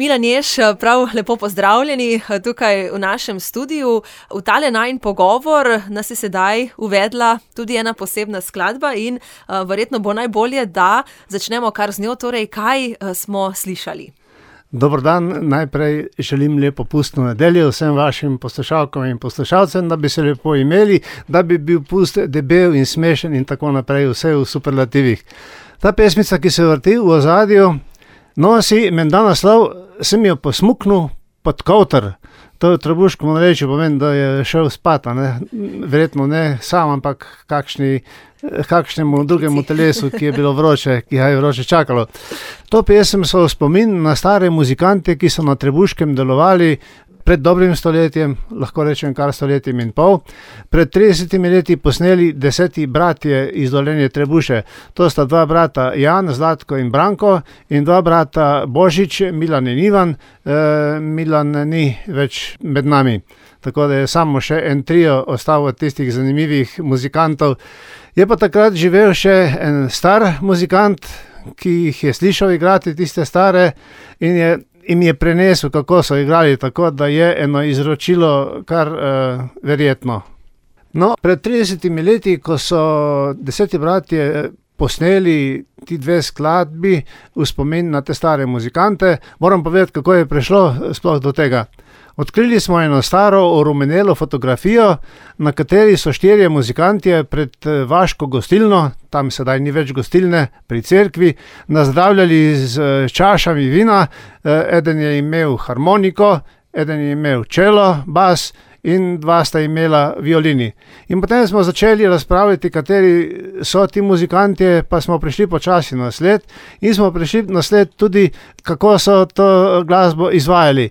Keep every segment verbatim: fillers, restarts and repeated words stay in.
Milan Jež, prav lepo pozdravljeni tukaj v našem studiu. V tale najin pogovor nas je sedaj uvedla tudi ena posebna skladba in uh, verjetno bo najbolje, da začnemo kar z njo. Torej, kaj uh, smo slišali? Dober dan, najprej želim lepo pustno nedeljo vsem vašim poslušalkam in poslušalcem, da bi se lepo imeli, da bi bil pust debel in smešen in tako naprej, vse v superlativih. Ta pesmica, ki se vrti v ozadju, nosi menda naslov Sem jo posmuknil pod kovter. To v trebuškem narečju pomeni, da je šel spat, ne? Verjetno ne sam, ampak kakšni, kakšnemu drugemu telesu, ki je bilo vroče, ki ga je vroče čakalo. To pesem so spomin na stare muzikante, ki so na Trebuškem delovali pred dobrim stoletjem, lahko rečem kar stoletjem in pol. Pred tridesetimi leti posneli Deseti bratje iz Dolenje Trebuše. To sta dva brata Jan, Zlatko in Branko in dva brata Božič, Milan in Ivan. E, Milan ni več med nami. Tako da je samo še en trio ostal od tistih zanimivih muzikantov. Je pa takrat živel še en star muzikant, ki jih je slišal igrati tiste stare in je jim je prenesel, kako so igrali, tako da je eno izročilo kar uh, verjetno. No, pred tridesetimi leti, ko so Deseti bratje posneli ti dve skladbi v spomin na te stare muzikante, moram povedati, kako je prišlo sploh do tega. Odkrili smo eno staro orumenelo fotografijo, na kateri so štirje muzikantje pred vaško gostilno, tam sedaj ni več gostilne, pri cerkvi, nazdravljali z čašami vina. Eden je imel harmoniko, eden je imel čelo, bas in dva sta imela violini. In potem smo začeli razpravljati, kateri so ti muzikantje, pa smo prišli počasi na sled in smo prišli na sled tudi, kako so to glasbo izvajali.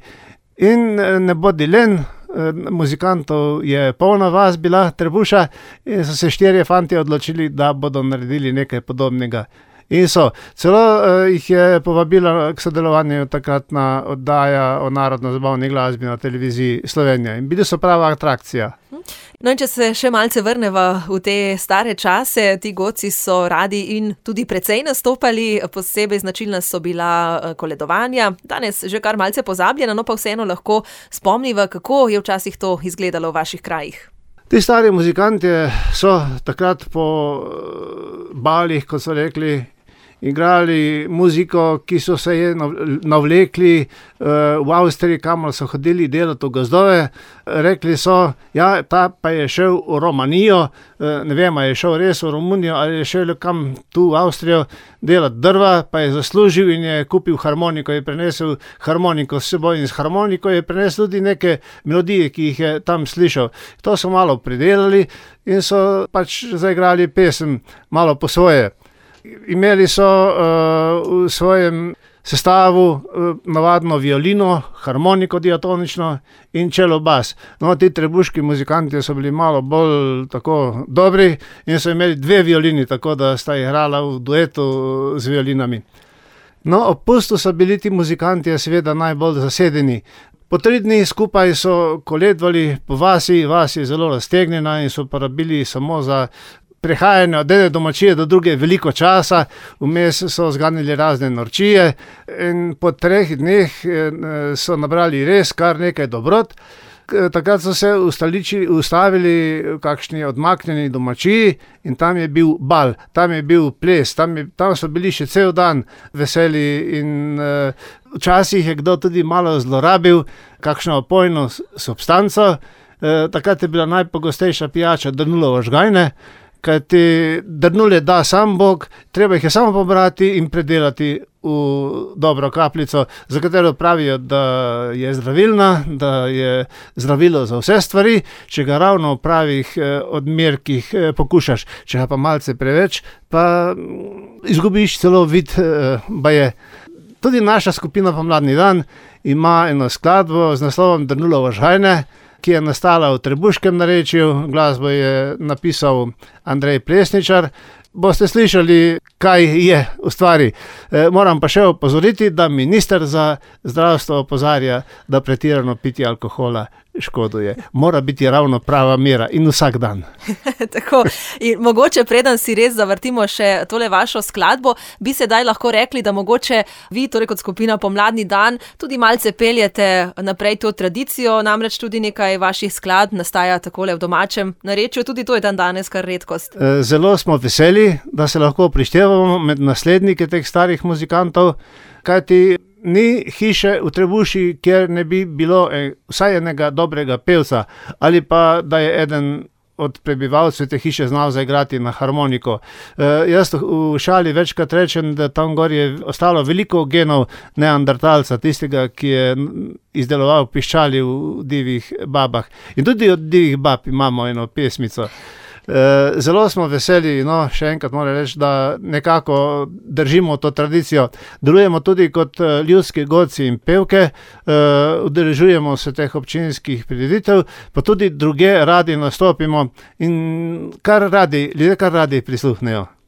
In ne bodi len, muzikantov je polna vas bila Trebuša in so se štirje fantje odločili, da bodo naredili nekaj podobnega. In so, celo uh, jih je povabila k sodelovanju takratna oddaja o narodno-zabavni glasbi na televiziji Slovenija. In bili so prava atrakcija. No in če se še malce vrneva v te stare čase, ti godci so radi in tudi precej nastopali, posebej značilna so bila koledovanja. Danes že kar malce pozabljena, no pa vseeno lahko spomniva, kako je včasih to izgledalo v vaših krajih. Ti stari muzikantje so takrat po balih, kot so rekli, igrali muziko, ki so se je navlekli uh, v Avstriji, kamor so hodili delati v gozdove. Rekli so, ja, ta pa je šel v Romanijo, uh, ne vem, je šel res v Romunijo ali je šel kam tu v Avstrijo delati drva, pa je zaslužil in je kupil harmoniko, je prenesel harmoniko s seboj in s harmoniko je prenesel tudi neke melodije, ki jih je tam slišal. To so malo pridelali in so pač zaigrali pesem malo po svoje. Imeli so uh, v svojem sestavu uh, navadno violino, harmoniko diatonično in čelo bas. No, ti trebuški muzikanti so bili malo bolj tako dobri in so imeli dve violini, tako da sta igrala v duetu z violinami. No, ob pustu so bili ti muzikanti seveda najbolj zasedeni. Po tri dni skupaj so koledvali po vasi, vas je zelo raztegnjena in so porabili samo za prehajanje od ene domačije do druge veliko časa, vmes so zganili razne norčije in po treh dneh so nabrali res kar nekaj dobrot. Takrat so se ustavili v kakšni odmaknjeni domačiji in tam je bil bal, tam je bil ples, tam, je, tam so bili še cel dan veseli in uh, včasih je kdo tudi malo zlorabil kakšno opojno substanco. Uh, takrat je bila najpogostejša pijača drnulovo žgajne, kajti drnulje da sam Bog, treba jih je samo pobrati in predelati v dobro kapljico, za katero pravijo, da je zdravilna, da je zdravilo za vse stvari, če ga ravno v pravih eh, odmerkih eh, pokušaš, če ga pa malce preveč, pa izgubiš celo vid eh, baje. Tudi naša skupina Pomladni dan ima eno skladbo z naslovom Drnulovo žgajne, ki je nastala v trebuškem narečju, glasbo je napisal Andrej Plesničar. Boste slišali, kaj je v stvari. E, moram pa še opozoriti, da minister za zdravstvo opozarja, da pretirano pitje alkohola škoduje. Mora biti ravno prava mera in vsak dan. Tako, in mogoče preden si res zavrtimo še tole vašo skladbo, bi sedaj lahko rekli, da mogoče vi, torej kot skupina Pomladni dan, tudi malce peljete naprej to tradicijo, namreč tudi nekaj vaših skladb nastaja takole v domačem narečju, tudi to je dan danes kar redkost. Zelo smo veseli, da se lahko prištevamo med naslednike teh starih muzikantov, kajti ni hiše v Trebuši, kjer ne bi bilo vsaj enega dobrega pevca, ali pa da je eden od prebivalcev te hiše znal zaigrati na harmoniko. E, jaz v šali večkrat rečem, da tam gor je ostalo veliko genov neandertalca, tistega, ki je izdeloval piščali v divjih babah. In tudi od divjih bab imamo eno pesmico. Zelo smo veseli, no, še enkrat moram reči, da nekako držimo to tradicijo. Delujemo tudi kot ljudski godci in pevke, udeležujemo se teh občinskih prireditev, pa tudi druge radi nastopimo in kar radi, ljudje kar radi prisluhnejo.